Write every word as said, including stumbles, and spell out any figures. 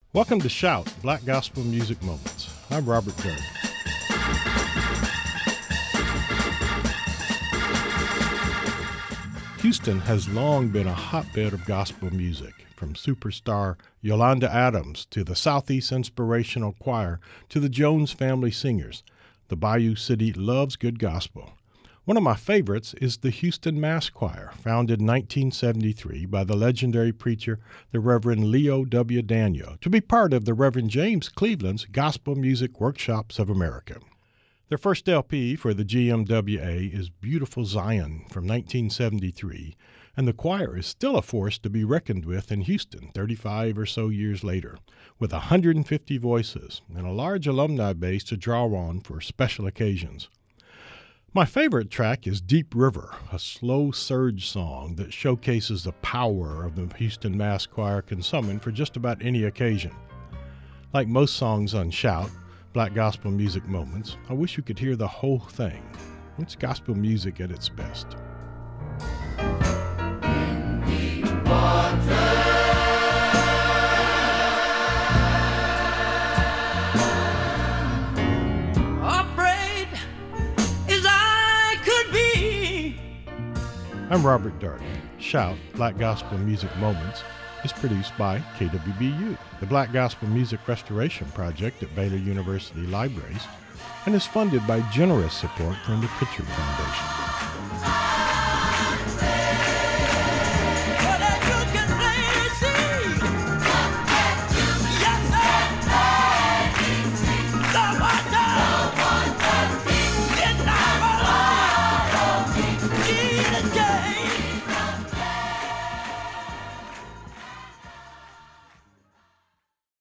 Welcome to Shout, Black Gospel Music Moments. I'm Robert Durden. Houston has long been a hotbed of gospel music, from superstar Yolanda Adams to the Southeast Inspirational Choir to the Jones Family Singers. The Bayou City loves good gospel. One of my favorites is the Houston Mass Choir, founded in nineteen seventy-three by the legendary preacher, the Reverend Leo W. Daniel, to be part of the Reverend James Cleveland's Gospel Music Workshops of America. Their first L P for the G M W A is Beautiful Zion from nineteen seventy-three, and the choir is still a force to be reckoned with in Houston thirty-five or so years later, with one hundred fifty voices and a large alumni base to draw on for special occasions. My favorite track is Deep River, a slow surge song that showcases the power of the Houston Mass Choir can summon for just about any occasion. Like most songs on Shout, Black Gospel Music Moments, I wish you could hear the whole thing. It's gospel music at its best. I'm Robert Darden. Shout, Black Gospel Music Moments, is produced by K W B U, the Black Gospel Music Restoration Project at Baylor University Libraries, and is funded by generous support from the Pritchard Foundation.